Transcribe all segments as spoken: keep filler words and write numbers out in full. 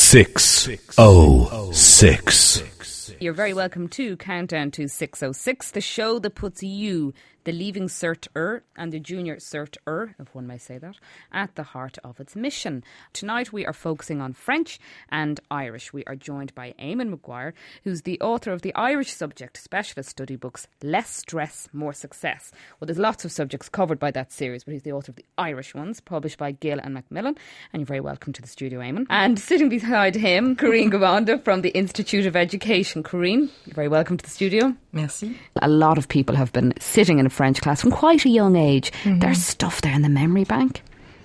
six oh six. You're very welcome to Countdown to six oh six, the show that puts you, the Leaving Cert-er and the Junior Cert-er, if one may say that, at the heart of its mission. Tonight we are focusing on French and Irish. We are joined by Eamon Maguire, who's the author of the Irish subject specialist study books Less Stress, More Success. Well, there's lots of subjects covered by that series, but he's the author of the Irish ones, published by Gill and Macmillan. And you're very welcome to the studio, Eamon. And sitting beside him, Corinne Gawanda from the Institute of Education. Corinne, you're very welcome to the studio. Merci. A lot of people have been sitting in a French class from quite a young age. Mm-hmm. There's stuff there in the memory bank.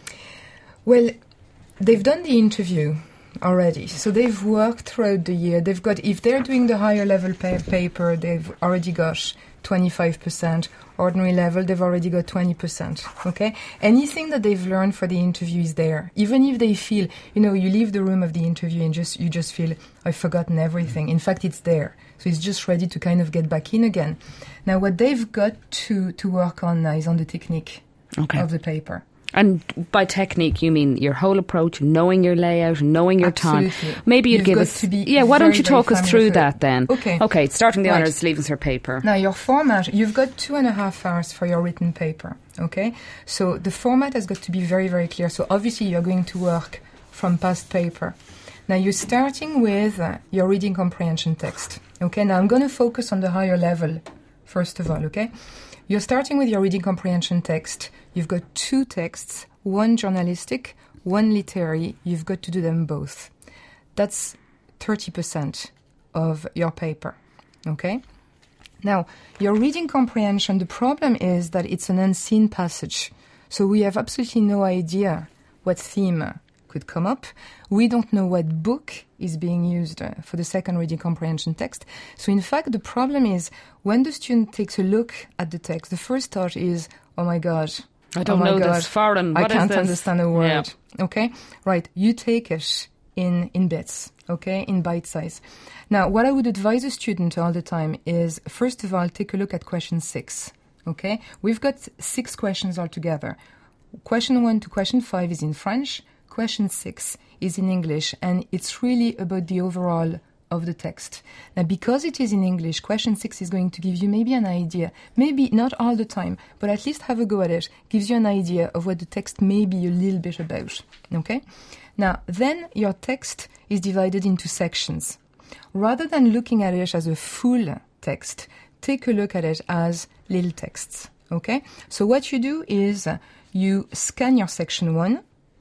Well, they've done the interview already, so they've worked throughout the year. They've got, if they're doing the higher level pa- paper, they've already got twenty-five percent. Ordinary level, they've already got twenty percent. Okay? Anything that they've learned for the interview is there. Even if they feel, you know, you leave the room of the interview and just you just feel, I've forgotten everything. In fact, it's there. So it's just ready to kind of get back in again. Now, what they've got to, to work on now is on the technique okay. of the paper. And by technique, you mean your whole approach, knowing your layout, knowing your Absolutely. time. Maybe you'd You've give got us... To be yeah, why very, don't you talk us through that then? Okay. Okay, starting the right. honours, leaving cert paper. Now, your format, you've got two and a half hours for your written paper, okay? So the format has got to be very, very clear. So obviously, you're going to work from past paper. Now, you're starting with uh, your reading comprehension text, okay? Now, I'm going to focus on the higher level, first of all, okay? You're starting with your reading comprehension text. You've got two texts, one journalistic, one literary. You've got to do them both. That's thirty percent of your paper, okay? Now, your reading comprehension, the problem is that it's an unseen passage. So we have absolutely no idea what theme could come up. We don't know what book is being used uh, for the second reading comprehension text. So in fact, the problem is when the student takes a look at the text, the first thought is, oh my God, I don't oh my know God, this foreign. What I can't is this? understand a word. Yeah. Okay? Right. You take it in, in bits, okay? In bite size. Now, what I would advise a student all the time is, first of all, take a look at question six, okay? We've got six questions altogether. Question one to question five is in French. Question six is in English, and it's really about the overall of the text. Now, because it is in English, question six is going to give you maybe an idea, maybe not all the time, but at least have a go at it, gives you an idea of what the text may be a little bit about, okay? Now, then your text is divided into sections. Rather than looking at it as a full text, take a look at it as little texts, okay? So what you do is uh, you scan your section one,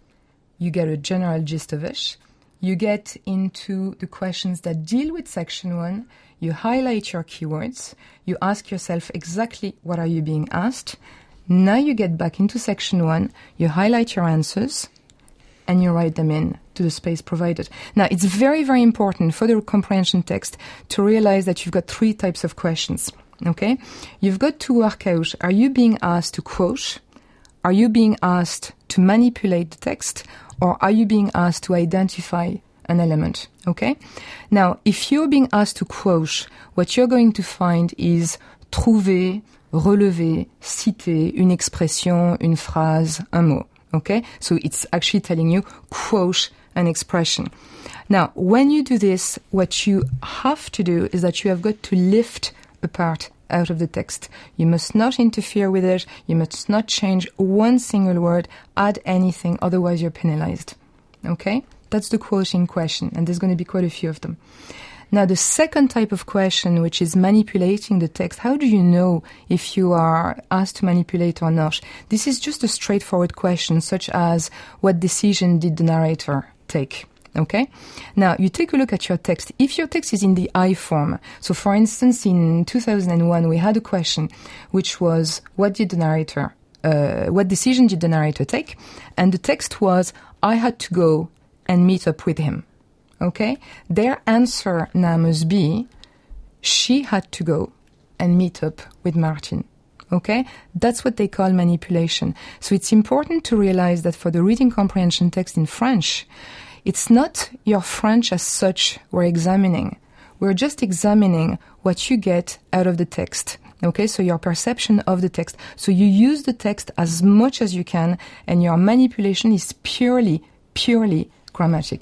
you get a general gist of it. You get into the questions that deal with section one. You highlight your keywords. You ask yourself exactly what are you being asked. Now you get back into section one. You highlight your answers and you write them in to the space provided. Now, it's very, very important for the comprehension text to realize that you've got three types of questions, okay? You've got to work out, are you being asked to quote? Are you being asked to manipulate the text? Or are you being asked to identify an element, okay? Now, if you're being asked to quote, what you're going to find is trouver, relever, citer, une expression, une phrase, un mot, okay? So it's actually telling you quote an expression. Now, when you do this, what you have to do is that you have got to lift a part out of the text. You must not interfere with it. You must not change one single word, add anything, otherwise you're penalized. Okay? That's the quoting question, and there's going to be quite a few of them. Now, the second type of question, which is manipulating the text, how do you know if you are asked to manipulate or not? This is just a straightforward question, such as, what decision did the narrator take? Okay? Now, you take a look at your text. If your text is in the I form, so for instance, in two thousand one, we had a question which was, what did the narrator, uh, what decision did the narrator take? And the text was, I had to go and meet up with him. Okay? Their answer now must be, she had to go and meet up with Martin. Okay? That's what they call manipulation. So it's important to realize that for the reading comprehension text in French, it's not your French as such we're examining. We're just examining what you get out of the text. Okay, so your perception of the text. So you use the text as much as you can, and your manipulation is purely, purely grammatical.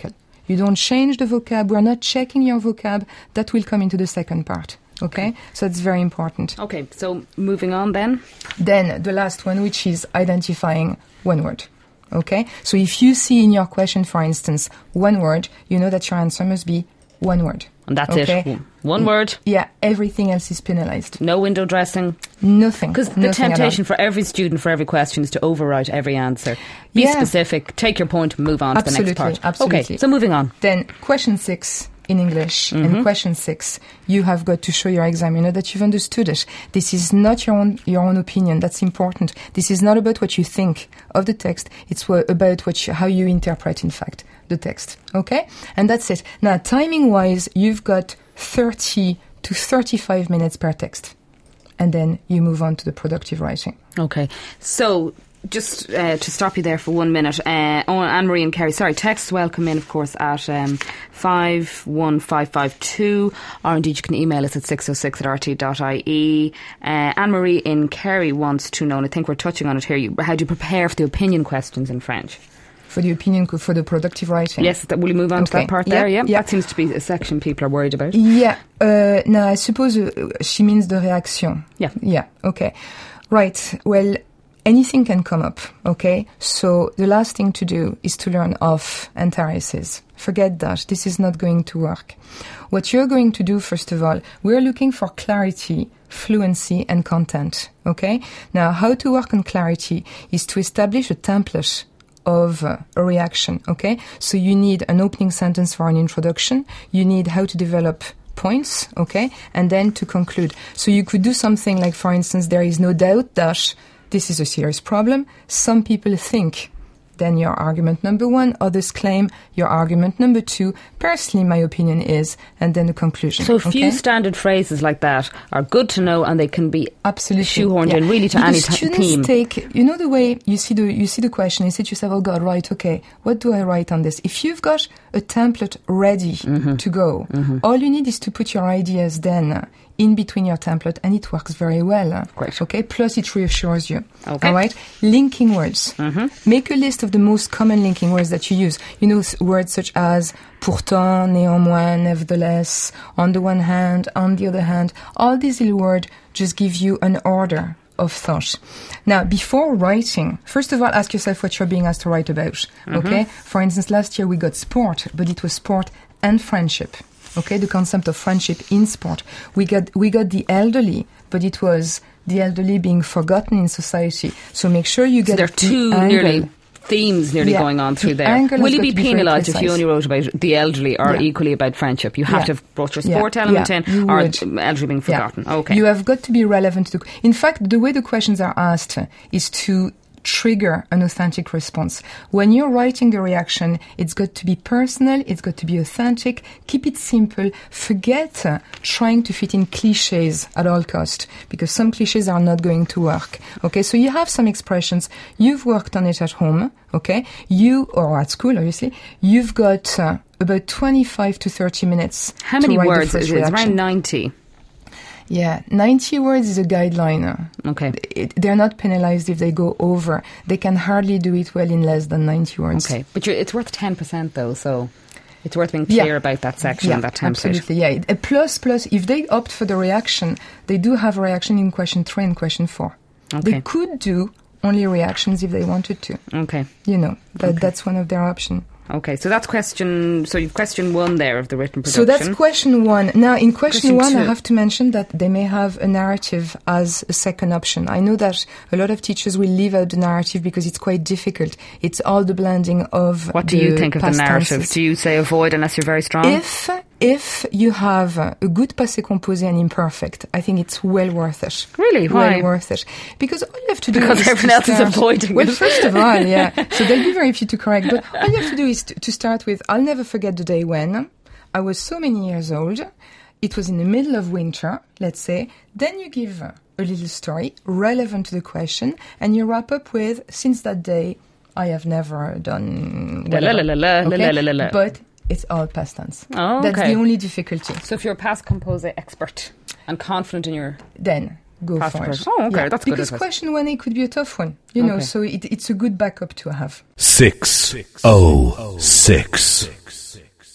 You don't change the vocab. We're not checking your vocab. That will come into the second part. Okay? So it's very important. Okay, so moving on then. Then the last one, which is identifying one word. Okay? So if you see in your question, for instance, one word, you know that your answer must be one word. And that's okay? it. One word. Yeah, everything else is penalized. No window dressing. Nothing. Because the temptation for every student, for every question, is to overwrite every answer. Be yeah. specific, take your point, move on absolutely, to the next part. Absolutely. Okay, so moving on. Then question six in English. Mm-hmm. And question six, you have got to show your examiner that you've understood it. This is not your own your own opinion. That's important. This is not about what you think of the text. It's wha- about what you, how you interpret, in fact, the text. Okay? And that's it. Now, timing-wise, you've got thirty to thirty-five minutes per text. And then you move on to the productive writing. Okay. So, just uh, to stop you there for one minute, uh, oh, Anne-Marie and Kerry, sorry, texts will come in, of course, at um, five one five five two, or indeed you can email us at six oh six at r t dot i e. Uh, Anne-Marie in Kerry wants to know, and I think we're touching on it here, you, how do you prepare for the opinion questions in French? For the opinion, for the productive writing. Yes, that, will you move on okay. to that part yeah, there? Yeah? yeah, that seems to be a section people are worried about. Yeah. Uh, now, I suppose uh, she means the reaction. Yeah. Yeah, okay. Right, well, anything can come up, okay? So the last thing to do is to learn off antaresis. Forget that. This is not going to work. What you're going to do, first of all, we're looking for clarity, fluency, and content, okay? Now, how to work on clarity is to establish a template of uh, a reaction, okay? So you need an opening sentence for an introduction. You need how to develop points, okay? And then to conclude. So you could do something like, for instance, there is no doubt that this is a serious problem. Some people think. Then your argument number one, others claim your argument number two. Personally, my opinion is, and then the conclusion. So a few okay? standard phrases like that are good to know, and they can be absolutely shoehorned yeah. in really to because any t- students theme. Take, you know the way you see the you see the question, you say to yourself, oh God, right, okay, what do I write on this? If you've got a template ready mm-hmm. to go, mm-hmm. all you need is to put your ideas then in between your template, and it works very well. Great. Okay, plus it reassures you. Okay. All right, linking words. Mm-hmm. Make a list of the most common linking words that you use. You know, words such as pourtant, néanmoins, nevertheless, on the one hand, on the other hand. All these little words just give you an order of thought. Now, before writing, first of all, ask yourself what you're being asked to write about. Mm-hmm. Okay? For instance, last year we got sport, but it was sport and friendship. Okay, the concept of friendship in sport. We got we got the elderly, but it was the elderly being forgotten in society. So make sure you get so there are two the nearly themes nearly yeah, going on through the there. Will you got be to be penalised if you precise. only wrote about the elderly or Yeah. equally about friendship? You have Yeah. to have brought your sport Yeah. element Yeah, in, you or would. elderly being forgotten. Yeah. Okay. You have got to be relevant to the... In fact, the way the questions are asked is to trigger an authentic response. When you're writing the reaction, it's got to be personal, it's got to be authentic, keep it simple, forget uh, trying to fit in cliches at all cost, because some cliches are not going to work. Okay, so you have some expressions, you've worked on it at home, okay, you, or at school obviously, you've got uh, about twenty-five to thirty minutes. How many to write the words first is it? It's reaction. around ninety. Yeah, ninety words is a guideline. Okay. It, they're not penalized if they go over. They can hardly do it well in less than ninety words. Okay, but you're, it's worth ten percent though, so it's worth being clear Yeah. about that section, Yeah, that template. absolutely. Yeah. Uh, Plus, plus, if they opt for the reaction, they do have a reaction in question three and question four. Okay. They could do only reactions if they wanted to. Okay. You know, that, Okay. that's one of their options. Okay, so that's question. So you've question one there of the written production. So that's question one. Now, in question, Question one, I two. have to mention that they may have a narrative as a second option. I know that a lot of teachers will leave out the narrative because it's quite difficult. It's all the blending of What do the you think of the past narrative? tenses. Do you say avoid unless you're very strong? If if you have a good passé composé and imperfect, I think it's well worth it. Really? Why? Well worth it. Because all you have to do Because is everyone to else is start- avoiding Well, it. first of all, yeah. So there'll be very few to correct. But all you have to do is to, to start with, I'll never forget the day when I was so many years old. It was in the middle of winter, let's say. Then you give a little story relevant to the question, and you wrap up with, since that day, I have never done La, la, whatever. la, la, la, Okay? la, la, la, la. But it's all past tense. Oh, That's okay. the only difficulty. So if you're a past composer expert and confident in your... Then go Past for it. perfect. Oh, okay, that's good Because advice. question one A could be a tough one, you know, Okay. so it, it's a good backup to have. Six oh six.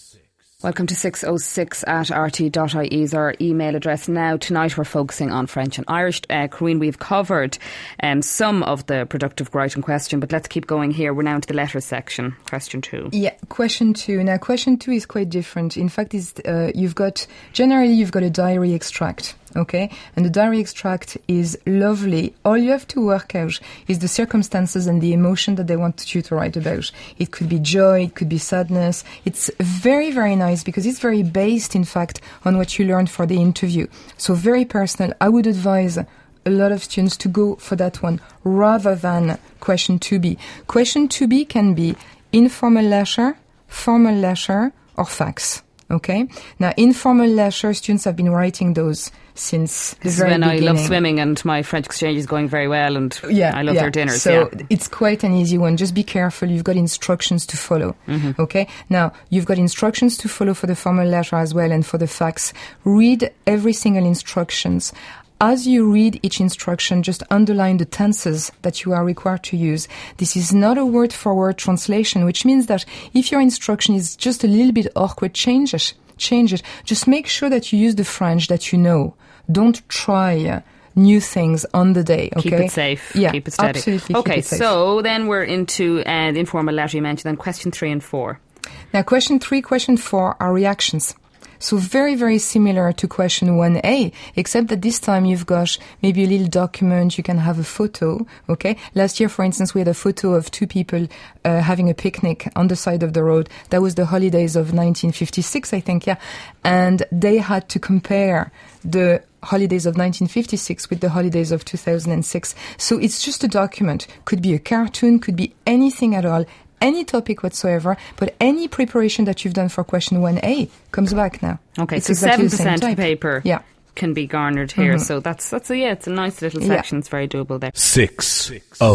Welcome to six oh six at r t dot i e is our email address. Now, tonight we're focusing on French and Irish. Uh, Corinne, we've covered um, some of the productive writing question, but let's keep going here. We're now into the letters section. Question two. Yeah, question two. Now, question two is quite different. In fact, is uh, you've got, generally you've got a diary extract. Okay, and the diary extract is lovely. All you have to work out is the circumstances and the emotion that they want you to write about. It could be joy, it could be sadness. It's very, very nice because it's very based, in fact, on what you learned for the interview. So very personal. I would advise a lot of students to go for that one rather than question two B. Question two B can be informal leisure, formal leisure, or facts. Okay. Now, informal leisure, students have been writing those since the this very is when beginning. I love swimming and my French exchange is going very well, and yeah, I love yeah. their dinners. So yeah. it's quite an easy one. Just be careful. You've got instructions to follow. Mm-hmm. Okay. Now, you've got instructions to follow for the formal letter as well and for the facts. Read every single instructions. As you read each instruction, just underline the tenses that you are required to use. This is not a word-for-word translation, which means that if your instruction is just a little bit awkward, change it. Change it. Just make sure that you use the French that you know. Don't try uh, new things on the day. Okay? Keep it safe. Yeah, keep it steady. Absolutely. Okay, keep it safe. So then we're into uh, the informal letter you mentioned. Then question three and four. Now, question three, question four are reactions. So very, very similar to question one A, except that this time you've got maybe a little document, you can have a photo, okay? Last year, for instance, we had a photo of two people uh, having a picnic on the side of the road. That was the holidays of nineteen fifty-six, I think, yeah. And they had to compare the holidays of nineteen fifty-six with the holidays of two thousand six. So it's just a document. Could be a cartoon, could be anything at all. Any topic whatsoever, but any preparation that you've done for question one A comes back now. Okay, it's so exactly seven percent of the paper yeah. can be garnered here. Mm-hmm. So that's, that's a, yeah, it's a nice little section. Yeah. It's very doable there. six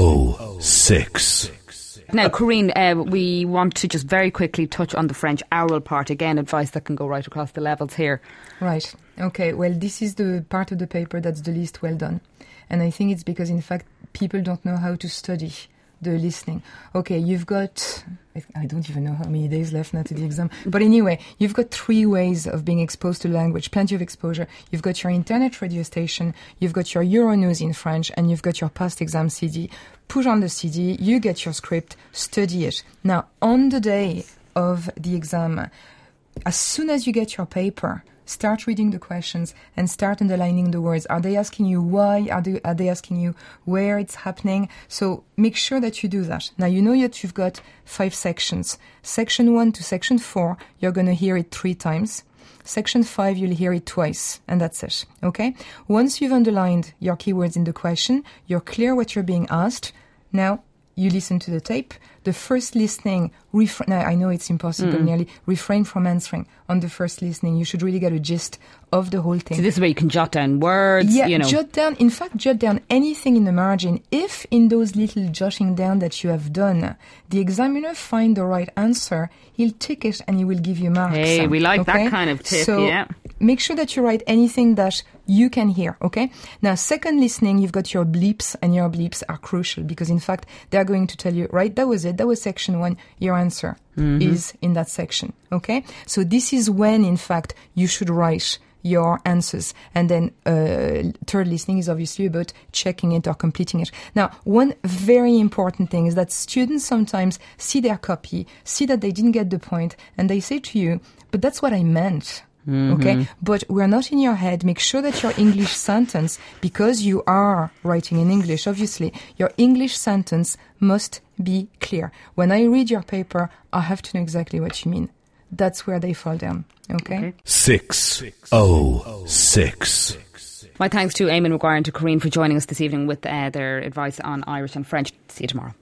oh six. Now, Corinne, uh, we want to just very quickly touch on the French oral part. Again, advice that can go right across the levels here. Right. Okay, well, this is the part of the paper that's the least well done. And I think it's because, in fact, people don't know how to study the listening. Okay, you've got, I don't even know how many days left now to the exam. But anyway, you've got three ways of being exposed to language, plenty of exposure. You've got your internet radio station, you've got your Euronews in French, and you've got your past exam C D. Put on the C D, you get your script, study it. Now, on the day of the exam, as soon as you get your paper, start reading the questions and start underlining the words. Are they asking you why? Are they, are they asking you where it's happening? So make sure that you do that. Now, you know that you've got five sections. Section one to section four, you're going to hear it three times. Section five, you'll hear it twice, and that's it. Okay? Once you've underlined your keywords in the question, you're clear what you're being asked. Now, you listen to the tape. The first listening, refra- now I know it's impossible, mm. nearly, refrain from answering on the first listening. You should really get a gist of the whole thing. So this is where you can jot down words, yeah, you know. jot down, in fact, jot down anything in the margin. If in those little jotting down that you have done, the examiner find the right answer, he'll tick it and he will give you marks. Hey, we like okay? that kind of tip, so yeah. Make sure that you write anything that you can hear, okay? Now, second listening, you've got your bleeps, and your bleeps are crucial because, in fact, they're going to tell you, right, that was it, that was section one, your answer mm-hmm. is in that section, okay? So this is when, in fact, you should write your answers. And then uh, third listening is obviously about checking it or completing it. Now, one very important thing is that students sometimes see their copy, see that they didn't get the point, and they say to you, but that's what I meant. Mm-hmm. Okay, but we're not in your head. Make sure that your English sentence, because you are writing in English, obviously, your English sentence must be clear. When I read your paper, I have to know exactly what you mean. That's where they fall down. Okay? okay. six oh six. My thanks to Eamon Maguire and to Corinne for joining us this evening with uh, their advice on Irish and French. See you tomorrow.